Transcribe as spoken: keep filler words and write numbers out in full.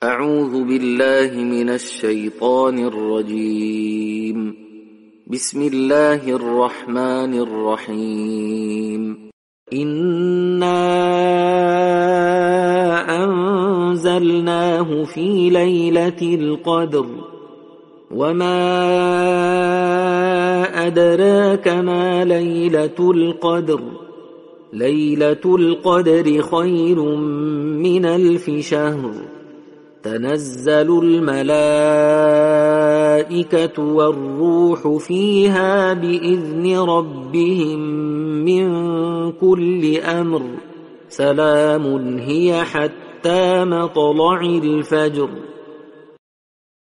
أعوذ بالله من الشيطان الرجيم. بسم الله الرحمن الرحيم. إنا أنزلناه في ليلة القدر وما أدراك ما ليلة القدر ليلة القدر خير من ألف شهر تنزل الملائكة والروح فيها بإذن ربهم من كل أمر سلام هي حتى مطلع الفجر.